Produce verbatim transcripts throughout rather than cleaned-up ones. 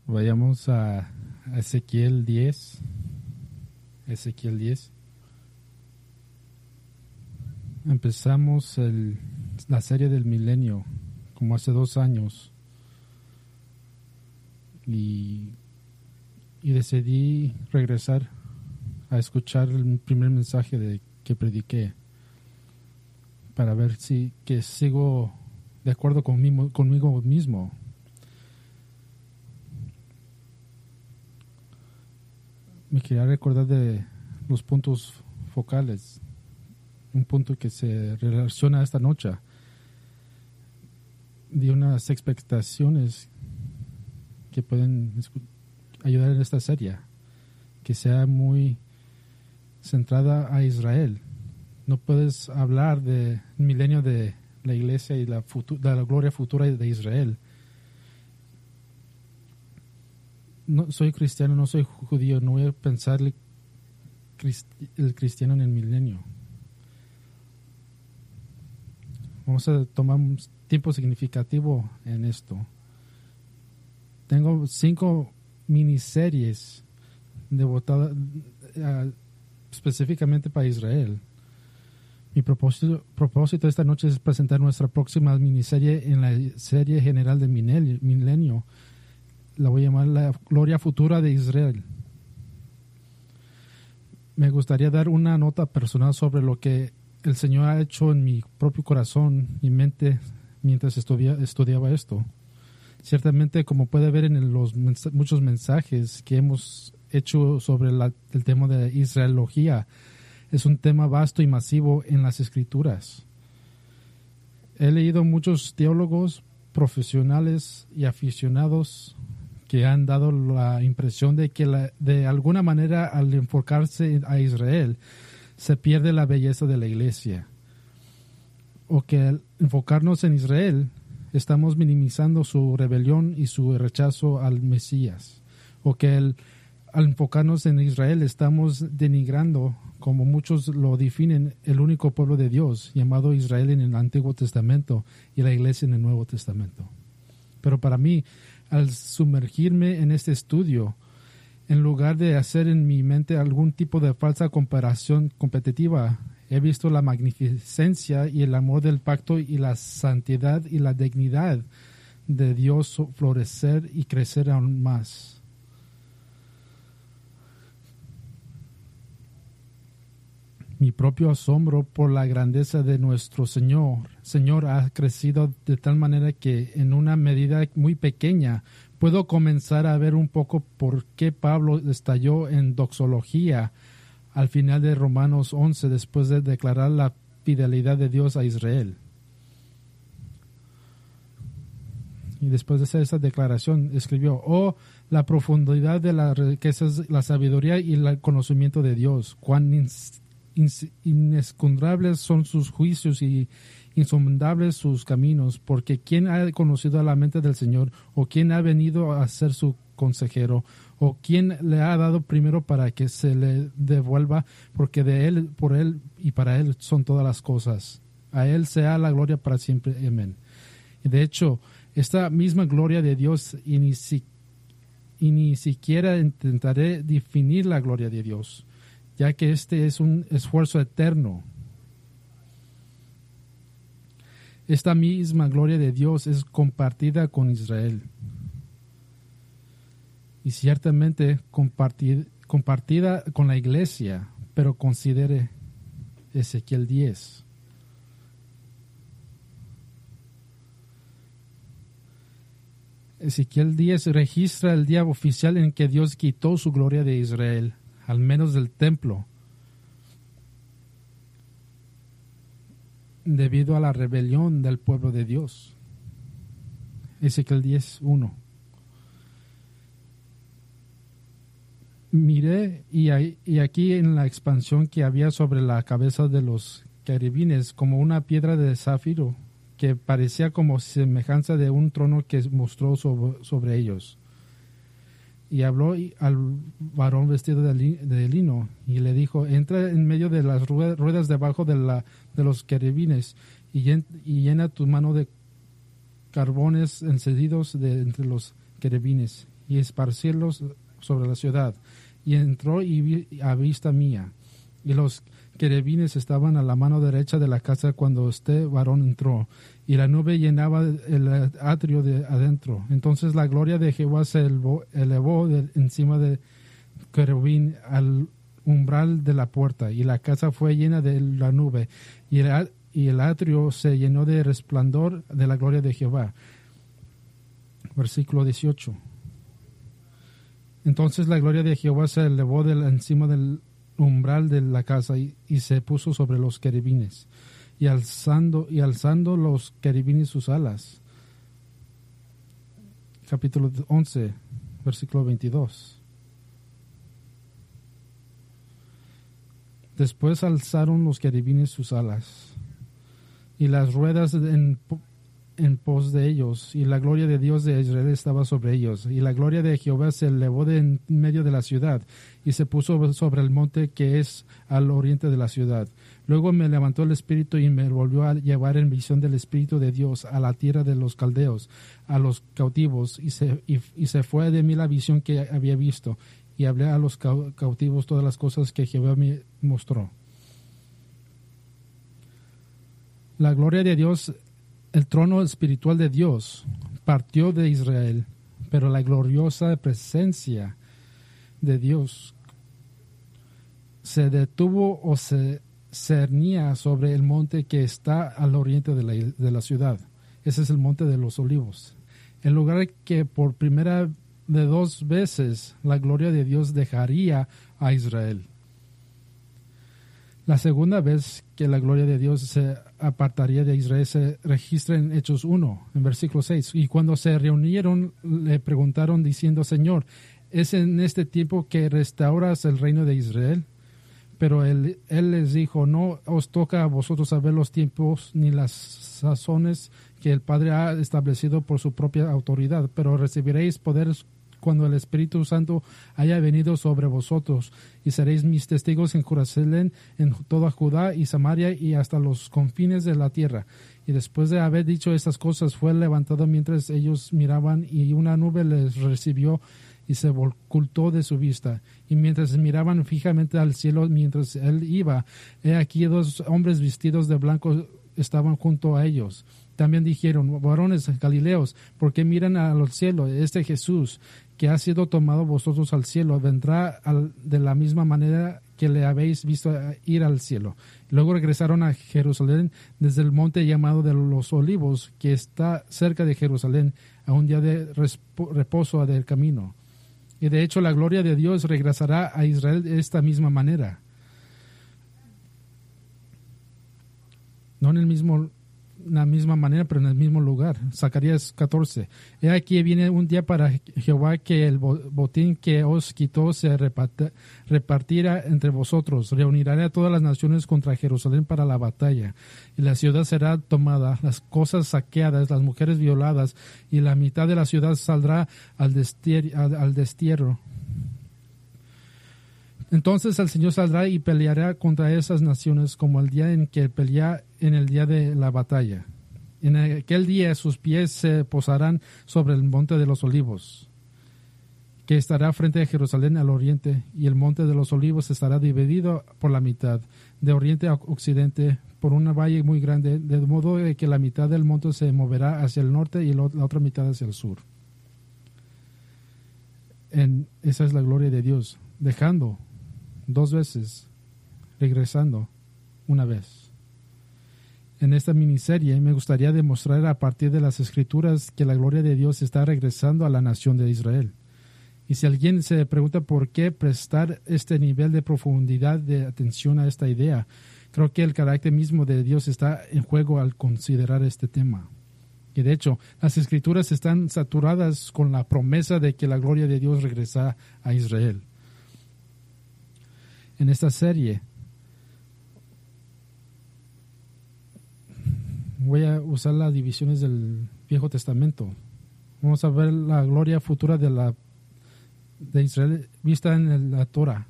Vayamos a Ezequiel diez. Ezequiel diez. Empezamos el, la serie del milenio como hace dos años y, y decidí regresar a escuchar el primer mensaje de, que prediqué para ver si que sigo de acuerdo conmigo, conmigo mismo. Me quería recordar de los puntos focales, un punto que se relaciona a esta noche, de unas expectaciones que pueden ayudar en esta serie, que sea muy centrada a Israel. No puedes hablar del milenio de la iglesia y la, futu- de la gloria futura de Israel. No soy cristiano, no soy judío, no voy a pensar el, crist- el cristiano en el milenio. Vamos a tomar un tiempo significativo en esto. Tengo cinco miniseries devotadas uh, específicamente para Israel. Mi propósito, propósito esta noche es presentar nuestra próxima miniserie en la serie general del milenio. La voy a llamar La Gloria Futura de Israel. Me gustaría dar una nota personal sobre lo que el Señor ha hecho en mi propio corazón y mente mientras estudia, estudiaba esto. Ciertamente, como puede ver en los mens- muchos mensajes que hemos hecho sobre la, el tema de Israelología, es un tema vasto y masivo en las Escrituras. He leído muchos teólogos profesionales y aficionados que han dado la impresión de que la, de alguna manera al enfocarse a Israel se pierde la belleza de la iglesia, o que al enfocarnos en Israel estamos minimizando su rebelión y su rechazo al Mesías, o que el, al enfocarnos en Israel estamos denigrando, como muchos lo definen, el único pueblo de Dios llamado Israel en el Antiguo Testamento y la iglesia en el Nuevo Testamento. Pero para mí, al sumergirme en este estudio, en lugar de hacer en mi mente algún tipo de falsa comparación competitiva, he visto la magnificencia y el amor del pacto y la santidad y la dignidad de Dios florecer y crecer aún más. Mi propio asombro por la grandeza de nuestro Señor, Señor ha crecido de tal manera que en una medida muy pequeña puedo comenzar a ver un poco por qué Pablo estalló en doxología al final de Romanos once después de declarar la fidelidad de Dios a Israel. Y después de hacer esa declaración escribió: oh, la profundidad de las riquezas, la sabiduría y el conocimiento de Dios, cuán ins- inescrutables son sus juicios y insondables sus caminos, porque ¿quién ha conocido la mente del Señor? ¿O quién ha venido a ser su consejero? ¿O quién le ha dado primero para que se le devuelva? Porque de él, por él y para él son todas las cosas. A él sea la gloria para siempre. Amén. Y de hecho, esta misma gloria de Dios, y ni, si, y ni siquiera intentaré definir la gloria de Dios, ya que este es un esfuerzo eterno. Esta misma gloria de Dios es compartida con Israel. Y ciertamente compartid, compartida con la iglesia, pero considere Ezequiel diez. Ezequiel diez registra el día oficial en que Dios quitó su gloria de Israel, al menos del templo, debido a la rebelión del pueblo de Dios. Ezequiel diez uno. Miré y, ahí, y aquí en la expansión que había sobre la cabeza de los querubines como una piedra de zafiro que parecía como semejanza de un trono que mostró sobre, sobre ellos. Y habló al varón vestido de, li, de lino y le dijo: entra en medio de las ruedas debajo de, la, de los querubines y, llen, y llena tu mano de carbones encendidos de entre los querubines. y esparcirlos sobre la ciudad. Y entró y vi a vista mía, y los querubines estaban a la mano derecha de la casa cuando este varón entró, y la nube llenaba el atrio de adentro. Entonces la gloria de Jehová se elevó, elevó de encima de querubín al umbral de la puerta, y la casa fue llena de la nube, y el, y el atrio se llenó de resplandor de la gloria de Jehová. Versículo dieciocho. Entonces la gloria de Jehová se elevó de la, encima del umbral de la casa y, y se puso sobre los querubines, y alzando, y alzando los querubines sus alas. Capítulo once, versículo veintidós. Después alzaron los querubines sus alas, y las ruedas en, en pos de ellos, y la gloria de Dios de Israel estaba sobre ellos. Y la gloria de Jehová se elevó de en medio de la ciudad, y se puso sobre el monte que es al oriente de la ciudad. Luego me levantó el Espíritu y me volvió a llevar en visión del Espíritu de Dios a la tierra de los caldeos, a los cautivos, y se, y, y se fue de mí la visión que había visto, y hablé a los cautivos todas las cosas que Jehová me mostró. La gloria de Dios, el trono espiritual de Dios, partió de Israel, pero la gloriosa presencia de Dios se detuvo o se cernía sobre el monte que está al oriente de la, de la ciudad. Ese es el monte de los Olivos, el lugar que por primera de dos veces la gloria de Dios dejaría a Israel. La segunda vez que la gloria de Dios se apartaría de Israel se registra en Hechos uno, en versículo seis. Y cuando se reunieron, le preguntaron diciendo: Señor, ¿es en este tiempo que restauras el reino de Israel? Pero él, él les dijo: no os toca a vosotros saber los tiempos ni las sazones que el Padre ha establecido por su propia autoridad, pero recibiréis poder cuando el Espíritu Santo haya venido sobre vosotros, y seréis mis testigos en Jerusalén, en toda Judá y Samaria y hasta los confines de la tierra. Y después de haber dicho estas cosas, fue levantado mientras ellos miraban, y una nube les recibió y se ocultó de su vista. Y mientras miraban fijamente al cielo mientras él iba, he aquí dos hombres vestidos de blanco estaban junto a ellos. También dijeron: varones galileos, ¿por qué miran al cielo? Este Jesús, que ha sido tomado vosotros al cielo, vendrá al, de la misma manera que le habéis visto ir al cielo. Luego regresaron a Jerusalén desde el monte llamado de los Olivos, que está cerca de Jerusalén, a un día de reposo del camino. Y de hecho la gloria de Dios regresará a Israel de esta misma manera. No en el mismo la misma manera, pero en el mismo lugar. Zacarías catorce. He aquí viene un día para Jehová que el botín que os quitó se repartirá entre vosotros. Reunirá a todas las naciones contra Jerusalén para la batalla. Y la ciudad será tomada, las cosas saqueadas, las mujeres violadas, y la mitad de la ciudad saldrá al destierro. Al, al destierro. Entonces el Señor saldrá y peleará contra esas naciones como el día en que pelea en el día de la batalla. En aquel día sus pies se posarán sobre el monte de los Olivos, que estará frente a Jerusalén al oriente, y el monte de los Olivos estará dividido por la mitad, de oriente a occidente, por una valle muy grande, de modo que la mitad del monte se moverá hacia el norte y la otra mitad hacia el sur. En, esa es la gloria de Dios, dejando dos veces, regresando una vez. En esta miniserie me gustaría demostrar a partir de las Escrituras que la gloria de Dios está regresando a la nación de Israel. Y si alguien se pregunta por qué prestar este nivel de profundidad de atención a esta idea, creo que el carácter mismo de Dios está en juego al considerar este tema. Y de hecho, las Escrituras están saturadas con la promesa de que la gloria de Dios regresa a Israel. En esta serie voy a usar las divisiones del Viejo Testamento. Vamos a ver la gloria futura de la de Israel vista en la Torah,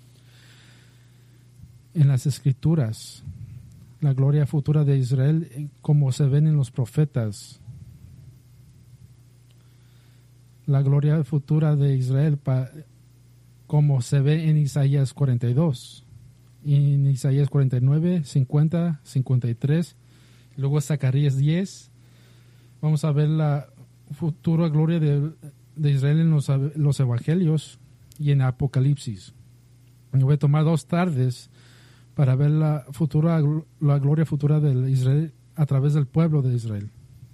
en las Escrituras, la gloria futura de Israel como se ven en los profetas, la gloria futura de Israel pa, como se ve en Isaías cuarenta y dos, en Isaías cuarenta y nueve, cincuenta, cincuenta y tres, luego Zacarías diez. Vamos a ver la futura gloria de, de Israel en los, los evangelios y en Apocalipsis. Yo voy a tomar dos tardes para ver la futura la gloria futura de Israel a través del pueblo de Israel.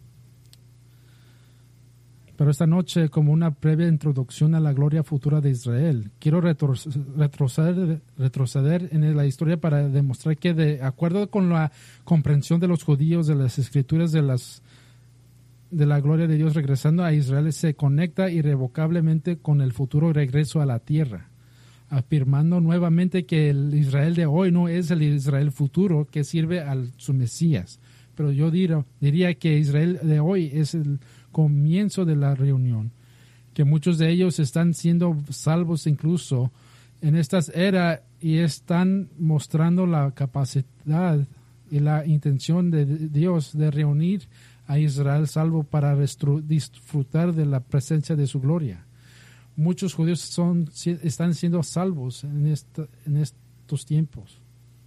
Pero esta noche, como una previa introducción a la gloria futura de Israel, quiero retroceder, retroceder en la historia para demostrar que, de acuerdo con la comprensión de los judíos de las escrituras de, las, de la gloria de Dios regresando a Israel, se conecta irrevocablemente con el futuro regreso a la tierra, afirmando nuevamente que el Israel de hoy no es el Israel futuro que sirve a su Mesías. Pero yo diría, diría que Israel de hoy es el comienzo de la reunión, que muchos de ellos están siendo salvos incluso en estas eras y están mostrando la capacidad y la intención de Dios de reunir a Israel salvo para disfrutar de la presencia de su gloria. Muchos judíos son, están siendo salvos en, esta, en estos tiempos.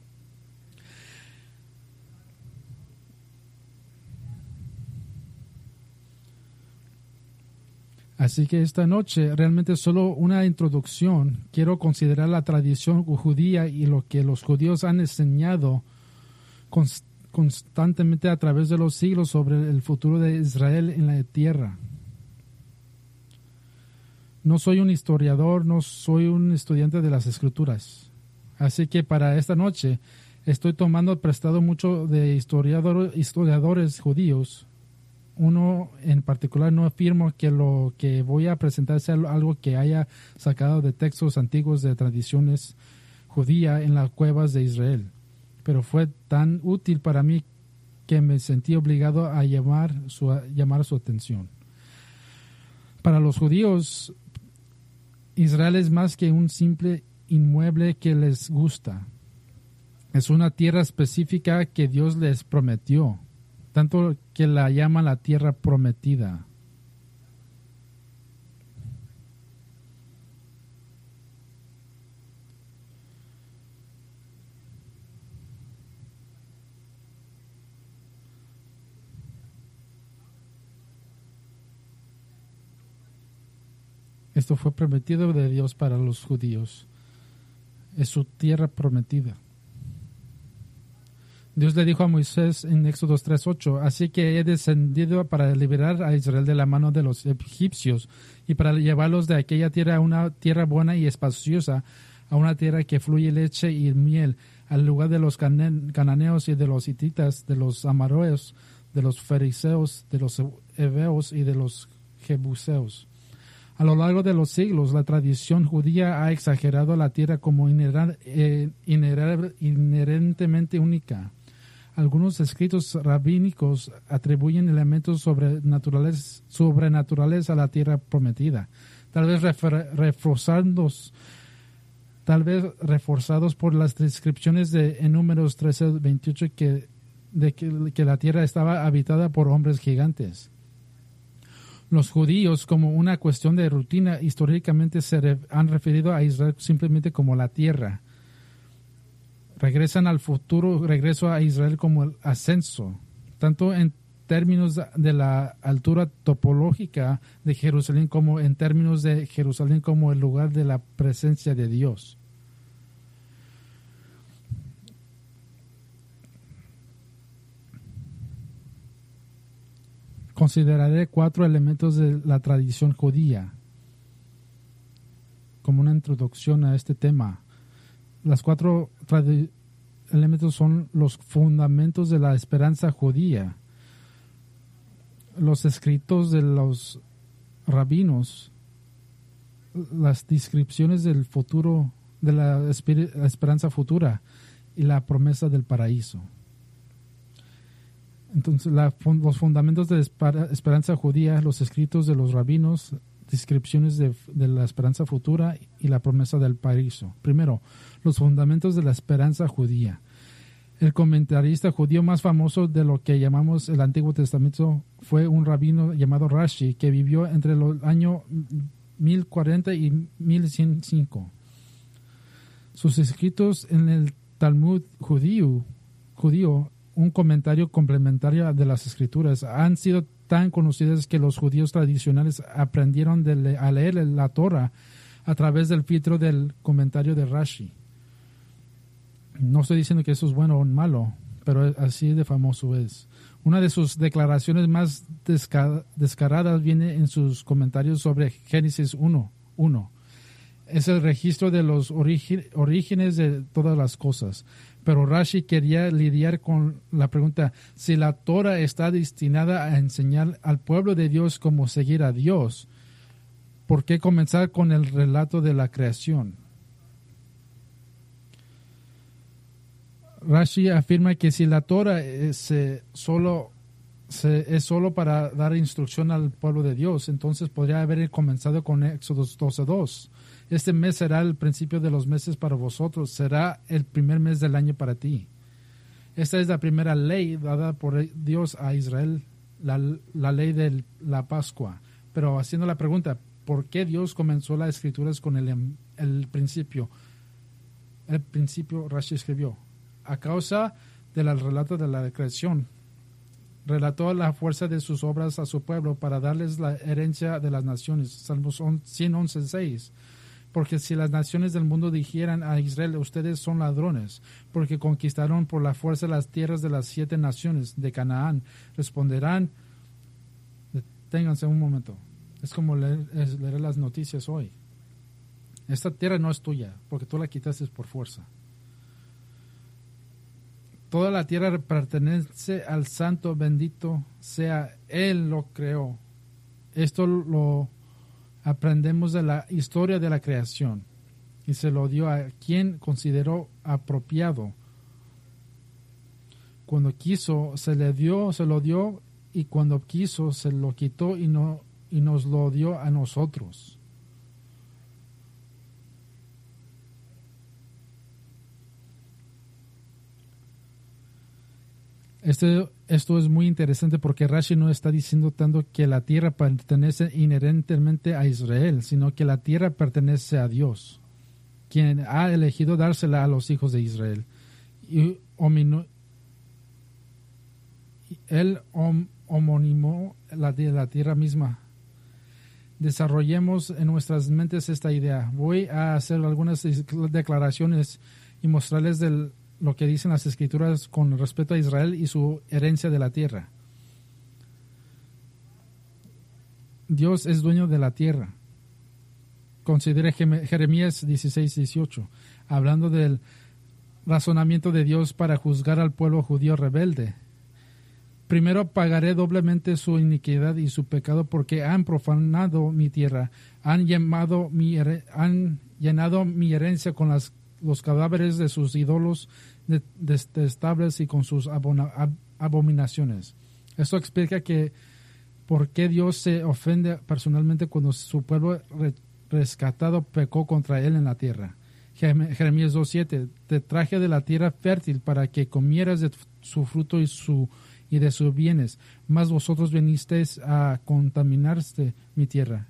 Así que esta noche, realmente solo una introducción, quiero considerar la tradición judía y lo que los judíos han enseñado const- constantemente a través de los siglos sobre el futuro de Israel en la tierra. No soy un historiador, no soy un estudiante de las escrituras. Así que para esta noche estoy tomando prestado mucho de historiador, historiadores judíos. Uno en particular, no afirmo que lo que voy a presentar sea algo que haya sacado de textos antiguos de tradiciones judías en las cuevas de Israel, pero fue tan útil para mí que me sentí obligado a llamar su, a llamar su atención. Para los judíos, Israel es más que un simple inmueble que les gusta. Es una tierra específica que Dios les prometió, tanto que la llaman la tierra prometida. Esto fue prometido de Dios para los judíos. Es su tierra prometida. Dios le dijo a Moisés en Éxodo tres ocho, así que he descendido para liberar a Israel de la mano de los egipcios y para llevarlos de aquella tierra a una tierra buena y espaciosa, a una tierra que fluye leche y miel, al lugar de los cananeos y de los hititas, de los amareos, de los fariseos, de los heveos y de los jebuseos. A lo largo de los siglos, la tradición judía ha exagerado la tierra como inherentemente única. Algunos escritos rabínicos atribuyen elementos sobrenaturales, sobrenaturales a la tierra prometida, tal vez reforzados, tal vez reforzados por las descripciones de, en Números trece veintiocho que, de que, que la tierra estaba habitada por hombres gigantes. Los judíos, como una cuestión de rutina, históricamente se re, han referido a Israel simplemente como la tierra. Regresan al futuro regreso a Israel como el ascenso, tanto en términos de la altura topológica de Jerusalén como en términos de Jerusalén como el lugar de la presencia de Dios. Consideraré cuatro elementos de la tradición judía como una introducción a este tema. Las cuatro elementos son los fundamentos de la esperanza judía, los escritos de los rabinos, las descripciones del futuro, de la esperanza futura y la promesa del paraíso. Entonces, la, los fundamentos de la esperanza judía, los escritos de los rabinos, descripciones de, de la esperanza futura y la promesa del paraíso. Primero, los fundamentos de la esperanza judía. El comentarista judío más famoso de lo que llamamos el Antiguo Testamento fue un rabino llamado Rashi que vivió entre los años mil cuarenta y mil ciento cinco. Sus escritos en el Talmud judío, judío, un comentario complementario de las escrituras, han sido tan conocidas que los judíos tradicionales aprendieron de le- a leer la Torah a través del filtro del comentario de Rashi. No estoy diciendo que eso es bueno o malo, pero así de famoso es. Una de sus declaraciones más desca- descaradas viene en sus comentarios sobre Génesis uno. Es el registro de los origi- orígenes de todas las cosas. Pero Rashi quería lidiar con la pregunta, si la Torah está destinada a enseñar al pueblo de Dios cómo seguir a Dios, ¿por qué comenzar con el relato de la creación? Rashi afirma que si la Torah es, eh, solo, se, es solo para dar instrucción al pueblo de Dios, entonces podría haber comenzado con Éxodo doce dos. Este mes será el principio de los meses para vosotros, será el primer mes del año para ti. Esta es la primera ley dada por Dios a Israel, la, la ley de la Pascua. Pero haciendo la pregunta, ¿por qué Dios comenzó las escrituras con el, el principio? El principio Rashi escribió, a causa del relato de la creación. Relató la fuerza de sus obras a su pueblo para darles la herencia de las naciones. Salmos ciento once seis. Porque si las naciones del mundo dijeran a Israel, ustedes son ladrones, porque conquistaron por la fuerza las tierras de las siete naciones de Canaán, responderán, deténganse un momento, es como leer, es leer las noticias hoy. Esta tierra no es tuya, porque tú la quitaste por fuerza. Toda la tierra pertenece al santo bendito sea, Él lo creó. Esto lo aprendemos de la historia de la creación y se lo dio a quien consideró apropiado. Cuando quiso, se le dio, se lo dio, y cuando quiso, se lo quitó y, no, y nos lo dio a nosotros. Este, esto es muy interesante porque Rashi no está diciendo tanto que la tierra pertenece inherentemente a Israel, sino que la tierra pertenece a Dios, quien ha elegido dársela a los hijos de Israel. Y homino, él hom, homonimó la, la tierra misma. Desarrollemos en nuestras mentes esta idea. Voy a hacer algunas declaraciones y mostrarles del lo que dicen las escrituras con respecto a Israel y su herencia de la tierra. Dios es dueño de la tierra. Considere Jeremías dieciséis dieciocho, hablando del razonamiento de Dios para juzgar al pueblo judío rebelde. Primero pagaré doblemente su iniquidad y su pecado porque han profanado mi tierra, han, llamado mi, han llenado mi herencia con las los cadáveres de sus ídolos detestables y con sus abona, ab, abominaciones. Esto explica que por qué Dios se ofende personalmente cuando su pueblo re, rescatado pecó contra él en la tierra. Jeremías dos siete, te traje de la tierra fértil para que comieras de su fruto y, su, y de sus bienes, mas vosotros vinisteis a contaminarse mi tierra.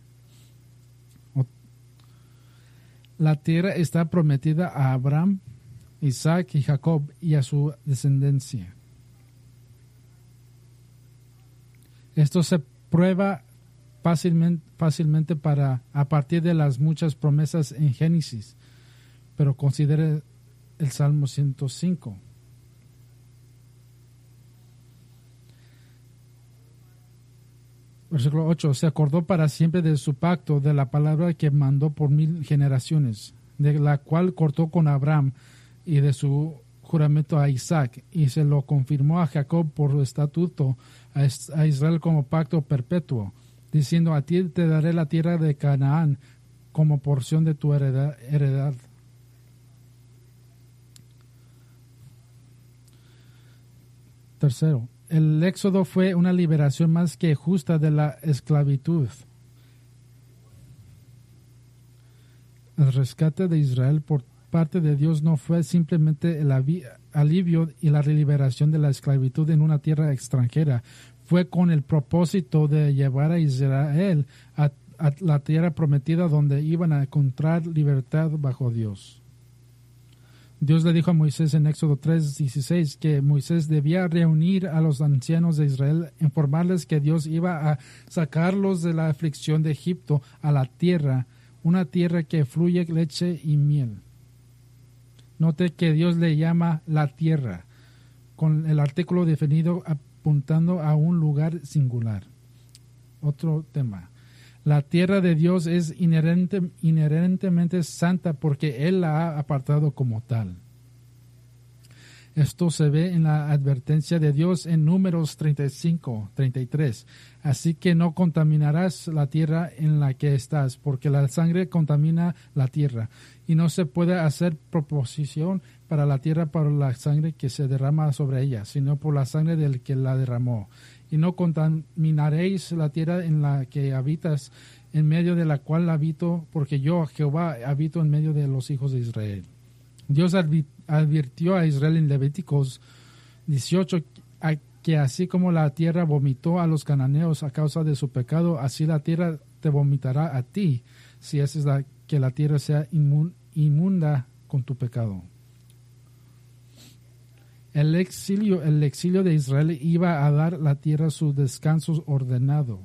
La tierra está prometida a Abraham, Isaac y Jacob y a su descendencia. Esto se prueba fácilmente, fácilmente para, a partir de las muchas promesas en Génesis, pero considere el Salmo ciento cinco. Versículo ocho. Se acordó para siempre de su pacto, de la palabra que mandó por mil generaciones, de la cual cortó con Abraham y de su juramento a Isaac, y se lo confirmó a Jacob por estatuto, a Israel como pacto perpetuo, diciendo, a ti te daré la tierra de Canaán como porción de tu heredad. Tercero, el éxodo fue una liberación más que justa de la esclavitud. El rescate de Israel por parte de Dios no fue simplemente el alivio y la liberación de la esclavitud en una tierra extranjera. fue con el propósito de llevar a Israel a, a la tierra prometida donde iban a encontrar libertad bajo Dios. Dios le dijo a Moisés en Éxodo tres dieciséis que Moisés debía reunir a los ancianos de Israel, informarles que Dios iba a sacarlos de la aflicción de Egipto a la tierra, una tierra que fluye leche y miel. Note que Dios le llama la tierra, con el artículo definido apuntando a un lugar singular. Otro tema. La tierra de Dios es inherente, inherentemente santa porque Él la ha apartado como tal. Esto se ve en la advertencia de Dios en Números treinta y cinco, treinta y tres. Así que no contaminarás la tierra en la que estás, porque la sangre contamina la tierra, y no se puede hacer proposición para la tierra por la sangre que se derrama sobre ella, sino por la sangre del que la derramó. Y no contaminaréis la tierra en la que habitas, en medio de la cual habito, porque yo, Jehová, habito en medio de los hijos de Israel. Dios advirtió a Israel en Levíticos dieciocho que así como la tierra vomitó a los cananeos a causa de su pecado, así la tierra te vomitará a ti, si haces la, que la tierra sea inmun, inmunda con tu pecado. El exilio, el exilio de Israel iba a dar a la tierra su descanso ordenado.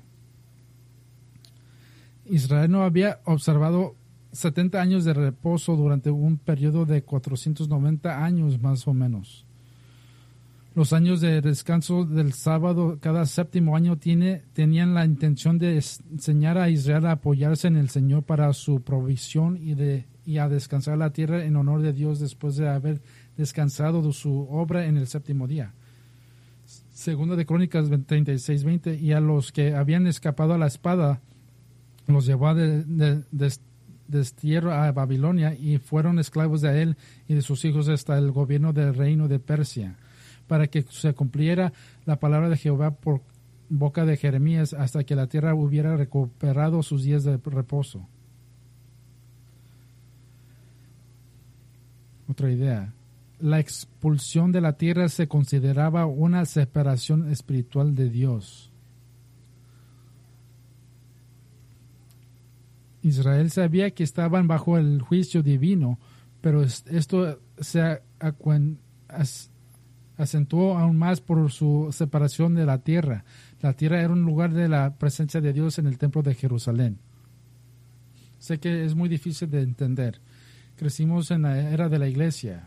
Israel no había observado setenta años de reposo durante un periodo de cuatrocientos noventa años más o menos. Los años de descanso del sábado cada séptimo año tiene, tenían la intención de enseñar a Israel a apoyarse en el Señor para su provisión y, de, y a descansar la tierra en honor de Dios después de haber descansado de su obra en el séptimo día. Segundo de Crónicas treinta y seis veinte. Y a los que habían escapado a la espada los llevó de, de, de destierro a Babilonia y fueron esclavos de él y de sus hijos hasta el gobierno del reino de Persia, para que se cumpliera la palabra de Jehová por boca de Jeremías hasta que la tierra hubiera recuperado sus días de reposo. Otra idea. La expulsión de la tierra se consideraba una separación espiritual de Dios. Israel sabía que estaban bajo el juicio divino, pero esto se acentuó aún más por su separación de la tierra. La tierra era un lugar de la presencia de Dios en el templo de Jerusalén. Sé que es muy difícil de entender. Crecimos en la era de la iglesia.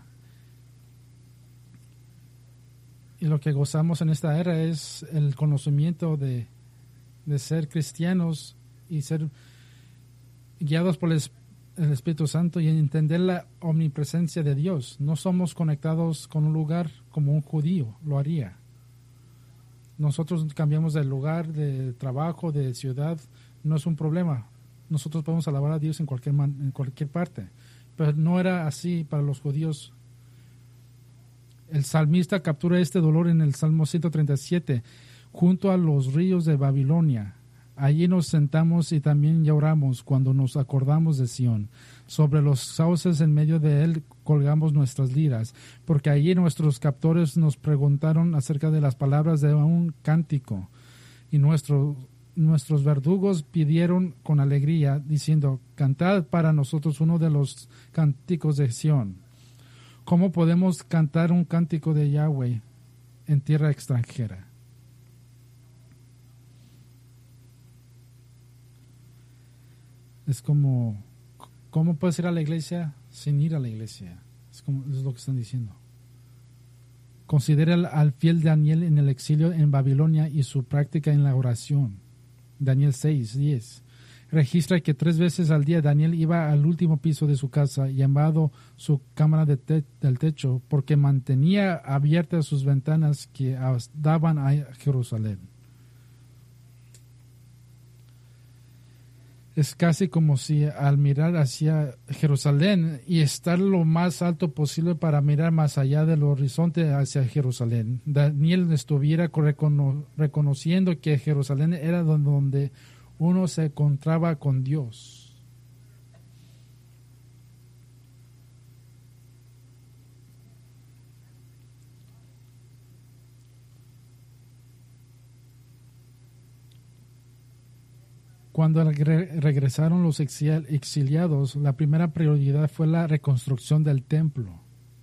Y lo que gozamos en esta era es el conocimiento de, de ser cristianos y ser guiados por el, el Espíritu Santo y entender la omnipresencia de Dios. No somos conectados con un lugar como un judío lo haría. Nosotros cambiamos de lugar, de trabajo, de ciudad, no es un problema. Nosotros podemos alabar a Dios en cualquier, man, en cualquier parte. Pero no era así para los judíos. El salmista captura este dolor en el Salmo ciento treinta y siete. Junto a los ríos de Babilonia. Allí nos sentamos y también lloramos cuando nos acordamos de Sión. Sobre los sauces en medio de él colgamos nuestras liras, porque allí nuestros captores nos preguntaron acerca de las palabras de un cántico, y nuestro, nuestros verdugos pidieron con alegría, diciendo, cantad para nosotros uno de los cánticos de Sión. ¿Cómo podemos cantar un cántico de Yahweh en tierra extranjera? Es como, ¿cómo puedes ir a la iglesia sin ir a la iglesia? Es, como, es lo que están diciendo. Considera al, al fiel Daniel en el exilio en Babilonia y su práctica en la oración. Daniel seis, diez. Registra que tres veces al día Daniel iba al último piso de su casa, llamado su cámara de te, del techo, porque mantenía abiertas sus ventanas que daban a Jerusalén. Es casi como si al mirar hacia Jerusalén y estar lo más alto posible para mirar más allá del horizonte hacia Jerusalén, Daniel estuviera recono- reconociendo que Jerusalén era donde uno se encontraba con Dios. Cuando re- regresaron los exil- exiliados, la primera prioridad fue la reconstrucción del templo.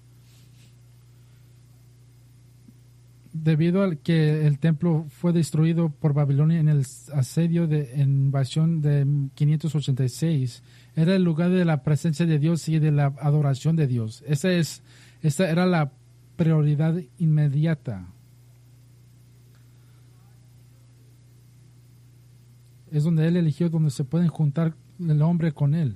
Debido a que el templo fue destruido por Babilonia en el asedio de invasión de quinientos ochenta y seis, era el lugar de la presencia de Dios y de la adoración de Dios. Esa, es, esa era la prioridad inmediata. Es donde Él eligió, donde se pueden juntar el hombre con Él.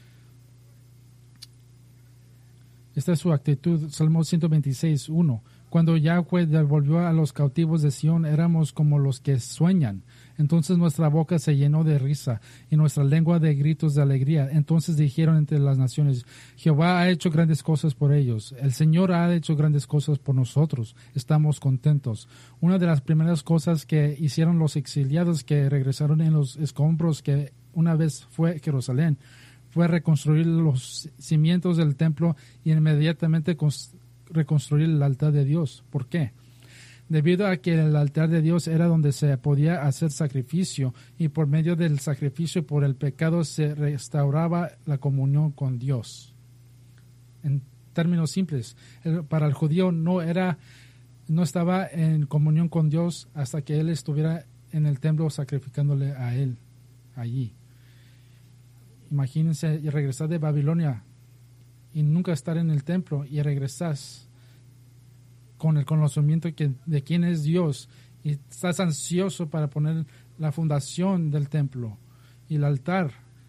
Esta es su actitud. Salmo ciento veintiséis, uno. Cuando Yahweh devolvió a los cautivos de Sión, éramos como los que sueñan. Entonces nuestra boca se llenó de risa y nuestra lengua de gritos de alegría. Entonces dijeron entre las naciones, Jehová ha hecho grandes cosas por ellos. El Señor ha hecho grandes cosas por nosotros. Estamos contentos. Una de las primeras cosas que hicieron los exiliados que regresaron en los escombros que una vez fue Jerusalén fue reconstruir los cimientos del templo y inmediatamente reconstruir el altar de Dios. ¿Por qué? Debido a que el altar de Dios era donde se podía hacer sacrificio y por medio del sacrificio y por el pecado se restauraba la comunión con Dios. En términos simples, el, para el judío no era, no estaba en comunión con Dios hasta que él estuviera en el templo sacrificándole a él allí. Imagínense regresar de Babilonia y nunca estar en el templo y regresas con el conocimiento que, de quién es Dios y estás ansioso para poner la fundación del templo y el altar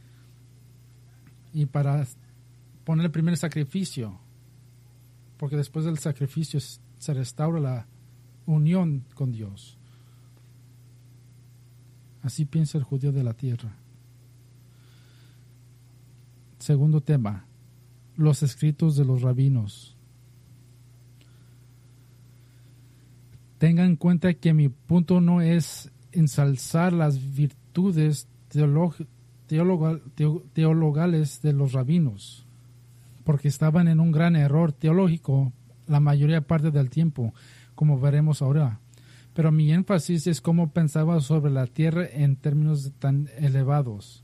y para poner el primer sacrificio, porque después del sacrificio se restaura la unión con Dios. Así piensa el judío de la tierra. Segundo tema, los escritos de los rabinos. Tengan en cuenta que mi punto no es ensalzar las virtudes teolog- teologal- teo- teologales de los rabinos, porque estaban en un gran error teológico la mayoría parte del tiempo, como veremos ahora. Pero mi énfasis es cómo pensaba sobre la tierra en términos tan elevados.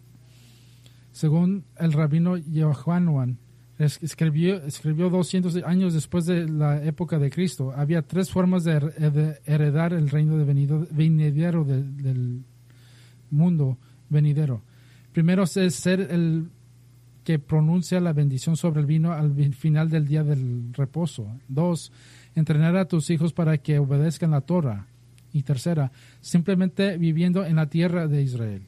Según el rabino Yohanan, escribió, escribió doscientos años después de la época de Cristo, había tres formas de heredar el reino de venido, venidero de, del mundo venidero. Primero es ser el que pronuncia la bendición sobre el vino al final del día del reposo. Dos, entrenar a tus hijos para que obedezcan la Torah. Y tercera, simplemente viviendo en la tierra de Israel.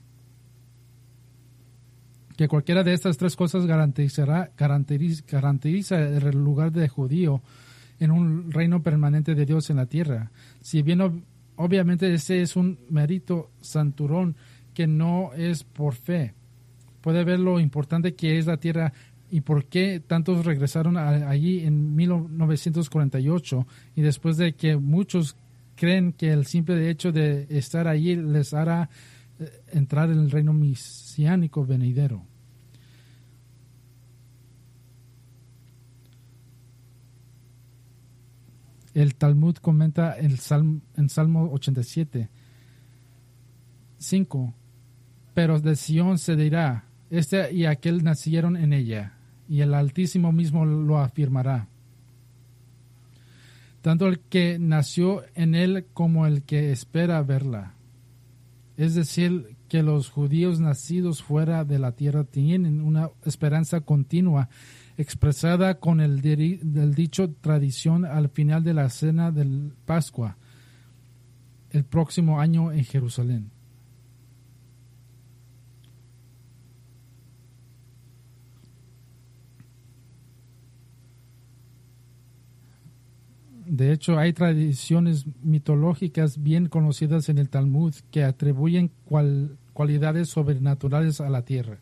Que cualquiera de estas tres cosas garantizará, garantiza, garantiza el lugar de judío en un reino permanente de Dios en la tierra. Si bien obviamente ese es un mérito santurón que no es por fe. Puede ver lo importante que es la tierra y por qué tantos regresaron a, allí en mil novecientos cuarenta y ocho y después de que muchos creen que el simple hecho de estar allí les hará entrar en el reino mesiánico venidero. El Talmud comenta el Salmo, en Salmo ochenta y siete, cinco, pero de Sión se dirá, este y aquel nacieron en ella, y el Altísimo mismo lo afirmará. Tanto el que nació en él como el que espera verla. Es decir, que los judíos nacidos fuera de la tierra tienen una esperanza continua expresada con el, del dicho tradición al final de la cena de Pascua, el próximo año en Jerusalén. De hecho, hay tradiciones mitológicas bien conocidas en el Talmud que atribuyen cual, cualidades sobrenaturales a la tierra.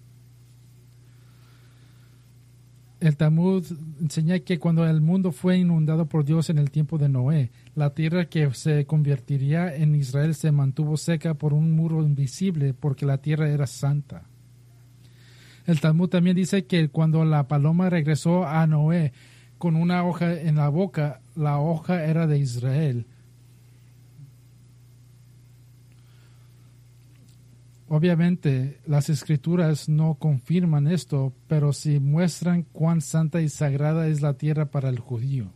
El Talmud enseña que cuando el mundo fue inundado por Dios en el tiempo de Noé, la tierra que se convertiría en Israel se mantuvo seca por un muro invisible porque la tierra era santa. El Talmud también dice que cuando la paloma regresó a Noé con una hoja en la boca, la hoja era de Israel. Obviamente, las escrituras no confirman esto, pero sí muestran cuán santa y sagrada es la tierra para el judío.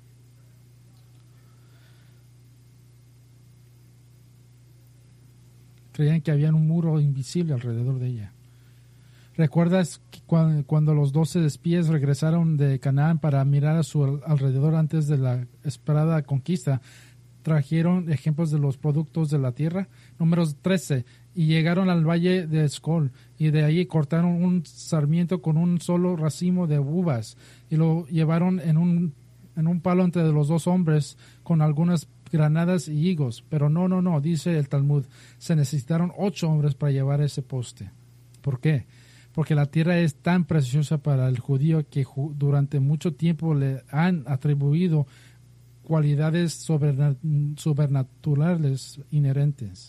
Creían que había un muro invisible alrededor de ella. ¿Recuerdas cuando los doce espías regresaron de Canaán para mirar a su alrededor antes de la esperada conquista? Trajeron ejemplos de los productos de la tierra. Números trece. Y llegaron al valle de Escol, y de allí cortaron un sarmiento con un solo racimo de uvas, y lo llevaron en un, en un palo entre los dos hombres con algunas granadas y higos. Pero no, no, no, dice el Talmud, se necesitaron ocho hombres para llevar ese poste. ¿Por qué? Porque la tierra es tan preciosa para el judío que ju- durante mucho tiempo le han atribuido cualidades sobrenat- sobrenaturales inherentes.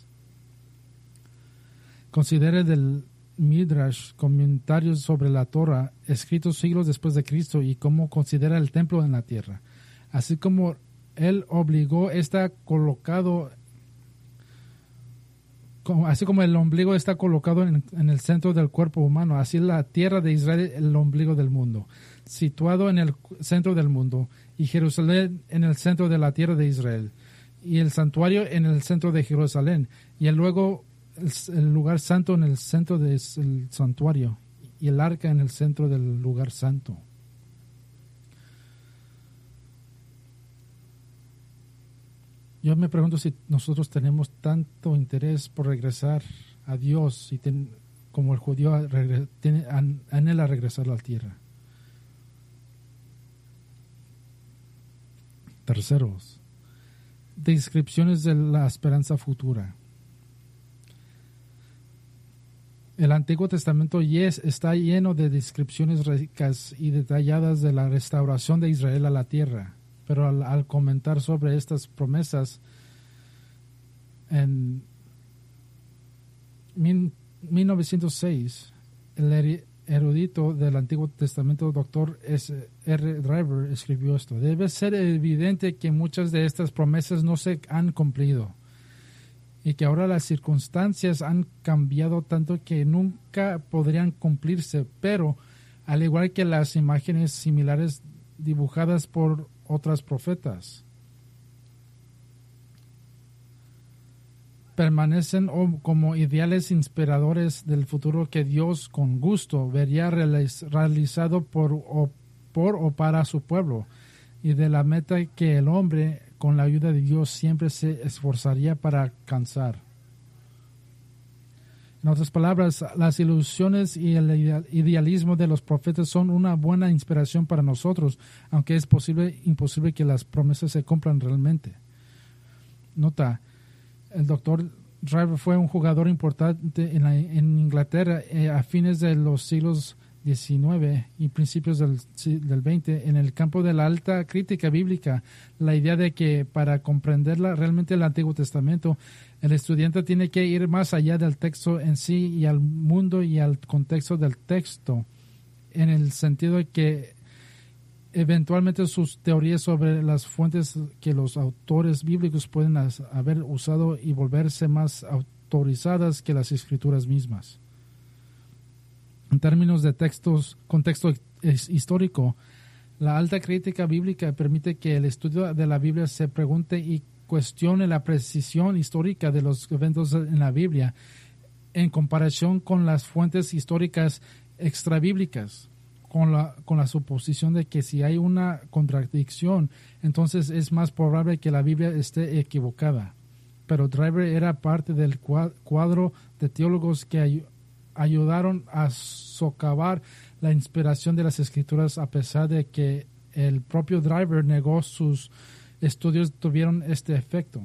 Considere del Midrash comentarios sobre la Torah escritos siglos después de Cristo y cómo considera el templo en la tierra. Así como él obligó está colocado como, así como el ombligo está colocado en, en el centro del cuerpo humano, así la tierra de Israel es el ombligo del mundo, situado en el centro del mundo, y Jerusalén en el centro de la tierra de Israel, y el santuario en el centro de Jerusalén, y luego el, el lugar santo en el centro del santuario, y el arca en el centro del lugar santo. Yo me pregunto si nosotros tenemos tanto interés por regresar a Dios y ten, como el judío regre, tiene, an, anhela regresar a la tierra. Terceros, descripciones de la esperanza futura. El Antiguo Testamento yes, está lleno de descripciones ricas y detalladas de la restauración de Israel a la tierra. Pero al, al comentar sobre estas promesas, en mil novecientos seis, el erudito del Antiguo Testamento, doctor S R Driver, escribió esto. Debe ser evidente que muchas de estas promesas no se han cumplido y que ahora las circunstancias han cambiado tanto que nunca podrían cumplirse, pero al igual que las imágenes similares dibujadas por otras profetas, permanecen como ideales inspiradores del futuro que Dios con gusto vería realizado por o, por o para su pueblo, y de la meta que el hombre con la ayuda de Dios siempre se esforzaría para alcanzar. En otras palabras, las ilusiones y el idealismo de los profetas son una buena inspiración para nosotros, aunque es posible, imposible que las promesas se cumplan realmente. Nota, el doctor Driver fue un jugador importante en, la, en Inglaterra eh, a fines de los siglos diecinueve y principios del, del veinte en el campo de la alta crítica bíblica. La idea de que para comprenderla realmente el Antiguo Testamento, el estudiante tiene que ir más allá del texto en sí y al mundo y al contexto del texto, en el sentido de que eventualmente sus teorías sobre las fuentes que los autores bíblicos pueden haber usado y volverse más autorizadas que las escrituras mismas. En términos de textos, contexto histórico, la alta crítica bíblica permite que el estudio de la Biblia se pregunte y cuestione la precisión histórica de los eventos en la Biblia en comparación con las fuentes históricas extrabíblicas, con la, con la suposición de que si hay una contradicción, entonces es más probable que la Biblia esté equivocada. Pero Driver era parte del cuadro de teólogos que ay, ayudaron a socavar la inspiración de las escrituras, a pesar de que el propio Driver negó sus estudios tuvieron este efecto.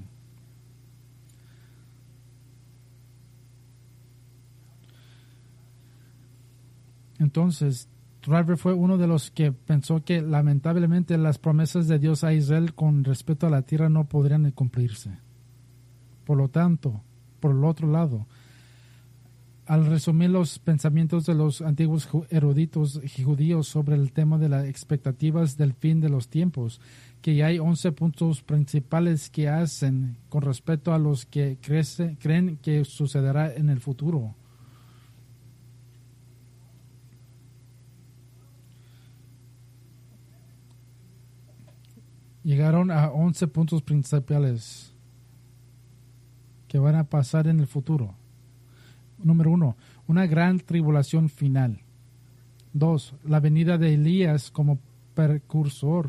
Entonces, Driver fue uno de los que pensó que lamentablemente las promesas de Dios a Israel con respecto a la tierra no podrían cumplirse. Por lo tanto, por el otro lado, al resumir los pensamientos de los antiguos eruditos judíos sobre el tema de las expectativas del fin de los tiempos, que hay once puntos principales que hacen con respecto a los que crece, creen que sucederá en el futuro. llegaron a once puntos principales que van a pasar en el futuro. Número uno, una gran tribulación final. Dos, la venida de Elías como precursor.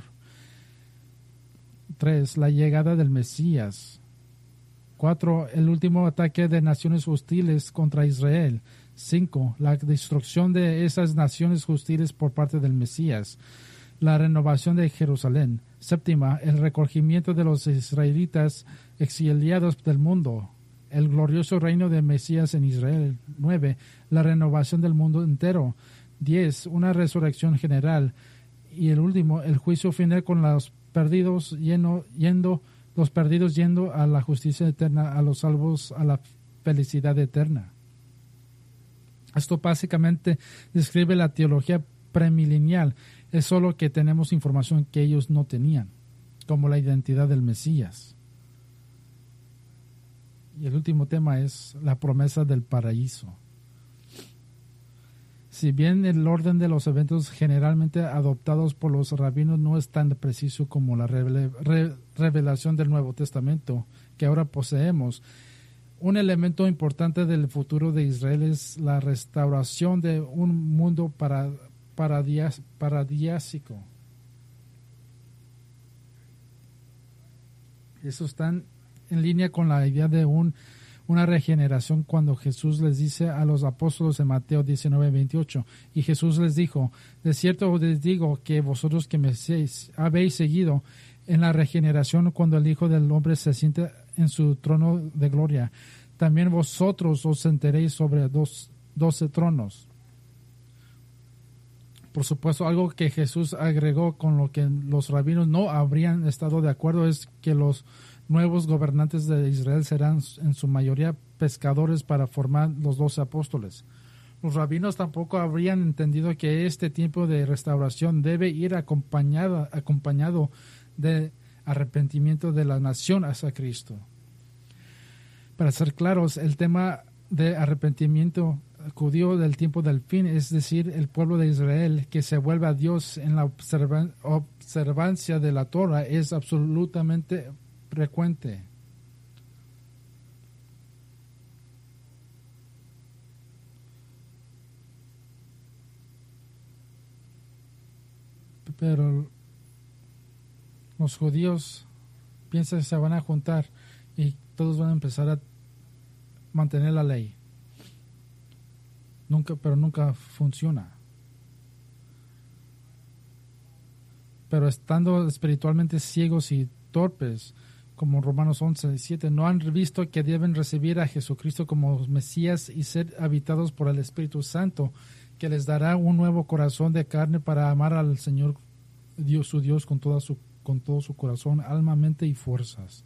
Tres, la llegada del Mesías. Cuatro, el último ataque de naciones hostiles contra Israel. Cinco, la destrucción de esas naciones hostiles por parte del Mesías. La renovación de Jerusalén. Séptima, el recogimiento de los israelitas exiliados del mundo. El glorioso reino de Mesías en Israel. Nueve, la renovación del mundo entero. Diez, una resurrección general. Y el último, el juicio final con los perdidos yendo, yendo, los perdidos yendo a la justicia eterna, a los salvos a la felicidad eterna. Esto básicamente describe la teología premilenial. Es solo que tenemos información que ellos no tenían, como la identidad del Mesías. Y el último tema es la promesa del paraíso. Si bien el orden de los eventos generalmente adoptados por los rabinos no es tan preciso como la revelación del Nuevo Testamento que ahora poseemos, un elemento importante del futuro de Israel es la restauración de un mundo para, paradias, paradisiaco. Eso está en línea con la idea de un una regeneración cuando Jesús les dice a los apóstoles en Mateo diecinueve veintiocho, y Jesús les dijo: de cierto os digo que vosotros que me habéis seguido en la regeneración cuando el Hijo del Hombre se siente en su trono de gloria, también vosotros os sentaréis sobre dos, doce tronos. Por supuesto, algo que Jesús agregó con lo que los rabinos no habrían estado de acuerdo es que los nuevos gobernantes de Israel serán en su mayoría pescadores para formar los doce apóstoles. Los rabinos tampoco habrían entendido que este tiempo de restauración debe ir acompañado, acompañado de arrepentimiento de la nación hacia Cristo. Para ser claros, el tema de arrepentimiento judío del tiempo del fin, es decir, el pueblo de Israel que se vuelve a Dios en la observan- observancia de la Torah, es absolutamente frecuente. Pero los judíos piensan que se van a juntar y todos van a empezar a mantener la ley. Nunca, pero nunca funciona. Pero estando espiritualmente ciegos y torpes, como Romanos once, siete, no han visto que deben recibir a Jesucristo como Mesías y ser habitados por el Espíritu Santo, que les dará un nuevo corazón de carne para amar al Señor Dios, su Dios, con, toda su, con todo su corazón, alma, mente y fuerzas.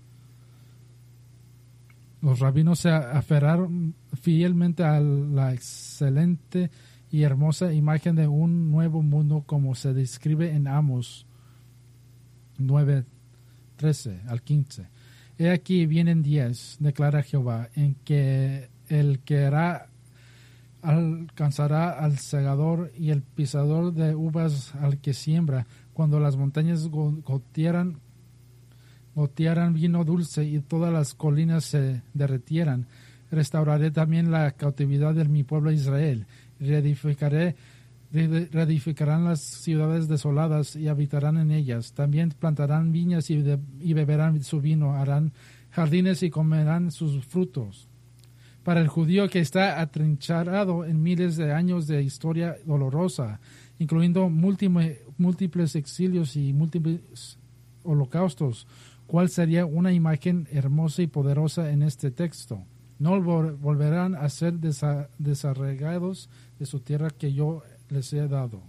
Los rabinos se aferraron fielmente a la excelente y hermosa imagen de un nuevo mundo como se describe en Amos nueve, trece al quince. He aquí vienen días, declara Jehová, en que el que hará alcanzará al segador y el pisador de uvas al que siembra, cuando las montañas gotearan, gotearan vino dulce y todas las colinas se derretieran. Restauraré también la cautividad de mi pueblo Israel, reedificaré reedificarán las ciudades desoladas y habitarán en ellas. También plantarán viñas y, de, y beberán su vino, harán jardines y comerán sus frutos. Para el judío que está atrincherado en miles de años de historia dolorosa, incluyendo múltiples, múltiples exilios y múltiples holocaustos, ¿cuál sería una imagen hermosa y poderosa en este texto? No volverán a ser desa, desarraigados de su tierra que yo les he dado.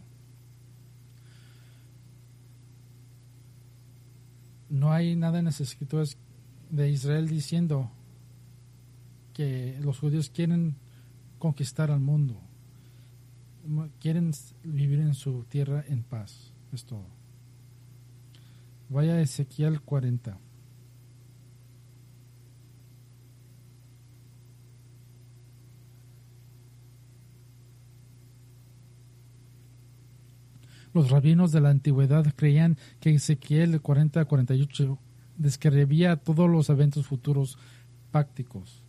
No hay nada en las escrituras de Israel diciendo que los judíos quieren conquistar al mundo, quieren vivir en su tierra en paz. Es todo. Vaya a Ezequiel cuarenta. Los rabinos de la antigüedad creían que Ezequiel cuarenta a cuarenta y ocho describía todos los eventos futuros prácticos.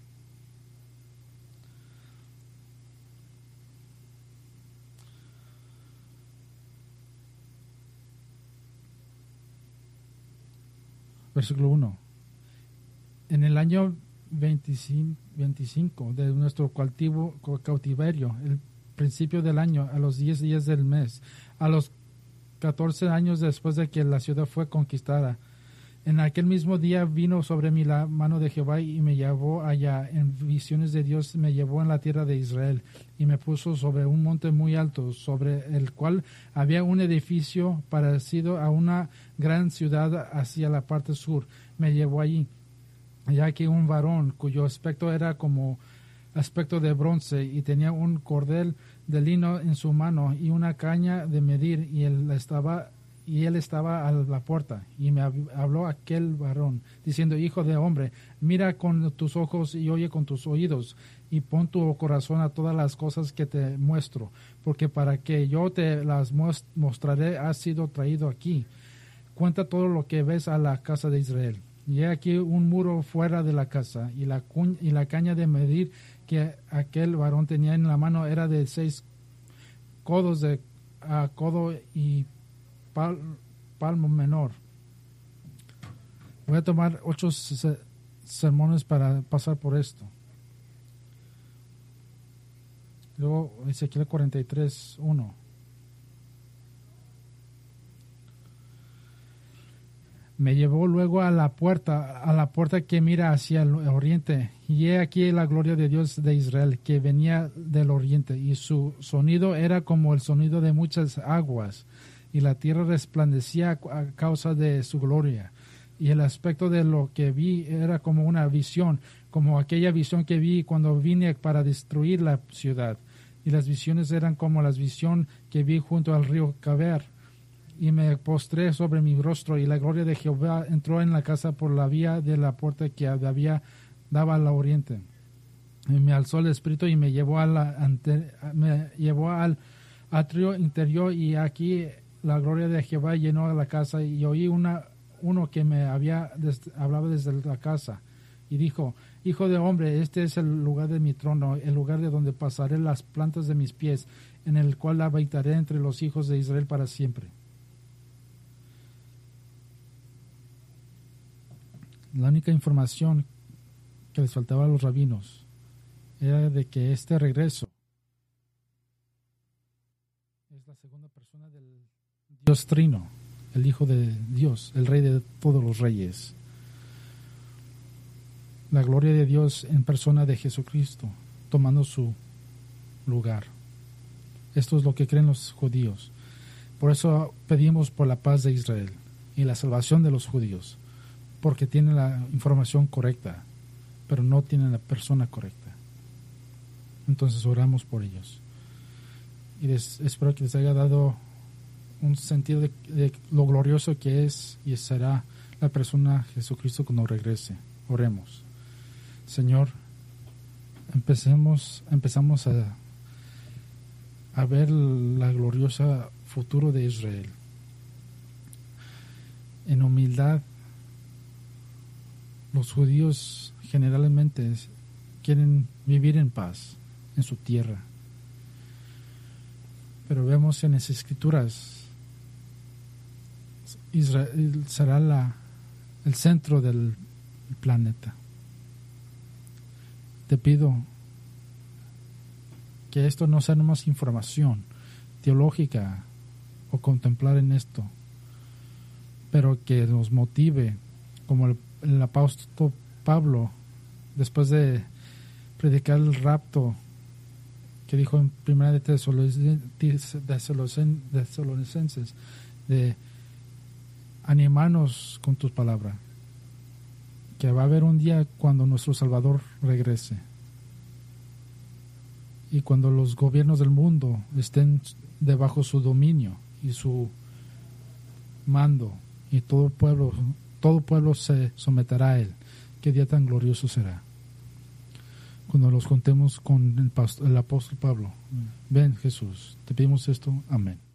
Versículo uno. En el año veinticinco de nuestro cautivo, cautiverio, el principio del año, a los diez días del mes, a los catorce años después de que la ciudad fue conquistada, en aquel mismo día vino sobre mí la mano de Jehová y me llevó allá. En visiones de Dios me llevó en la tierra de Israel y me puso sobre un monte muy alto, sobre el cual había un edificio parecido a una gran ciudad hacia la parte sur. Me llevó allí, ya que un varón cuyo aspecto era como aspecto de bronce y tenía un cordel de lino en su mano y una caña de medir, y él estaba y él estaba a la puerta, y me habló aquel varón diciendo: hijo de hombre, mira con tus ojos y oye con tus oídos, y pon tu corazón a todas las cosas que te muestro, porque para que yo te las mostraré has sido traído aquí. Cuenta todo lo que ves a la casa de Israel. Y he aquí un muro fuera de la casa, y la, y la caña de medir que aquel varón tenía en la mano era de seis codos de a codo y pal, palmo menor. Voy a tomar ocho sermones para pasar por esto. Luego Ezequiel cuarenta y tres, uno. Me llevó luego a la puerta, a la puerta que mira hacia el oriente, y he aquí la gloria de Dios de Israel, que venía del oriente, y su sonido era como el sonido de muchas aguas, y la tierra resplandecía a causa de su gloria. Y el aspecto de lo que vi era como una visión, como aquella visión que vi cuando vine para destruir la ciudad. Y las visiones eran como las visiones que vi junto al río Caber. Y me postré sobre mi rostro, y la gloria de Jehová entró en la casa por la vía de la puerta que había daba al oriente. Y me alzó el espíritu y me llevó, a la, ante, me llevó al atrio interior, y aquí la gloria de Jehová llenó la casa, y oí una, uno que me había des, hablaba desde la casa, y dijo: hijo de hombre, este es el lugar de mi trono, el lugar de donde pasaré las plantas de mis pies, en el cual habitaré entre los hijos de Israel para siempre. La única información que les faltaba a los rabinos era de que este regreso es la segunda persona del Dios Trino, el Hijo de Dios, el Rey de todos los reyes. La gloria de Dios en persona de Jesucristo, tomando su lugar. Esto es lo que creen los judíos. Por eso pedimos por la paz de Israel y la salvación de los judíos, porque tienen la información correcta, pero no tienen la persona correcta. Entonces oramos por ellos. Y les, espero que les haya dado un sentido de, de lo glorioso que es y será la persona Jesucristo cuando regrese. Oremos. Señor, empecemos, empezamos a, a ver la gloriosa futuro de Israel. En humildad, los judíos generalmente quieren vivir en paz en su tierra. Pero vemos en las Escrituras, Israel será la, el centro del planeta. Te pido que esto no sea nomás información teológica o contemplar en esto, pero que nos motive, como el el apóstol Pablo, después de predicar el rapto, que dijo en primera de Tesalonicenses, de animarnos con tu palabra, que va a haber un día cuando nuestro Salvador regrese, y cuando los gobiernos del mundo estén debajo su dominio y su mando, y todo el pueblo Todo pueblo se someterá a él. Qué día tan glorioso será cuando los contemos con el, pastor, el apóstol Pablo. Ven, Jesús, te pedimos esto. Amén.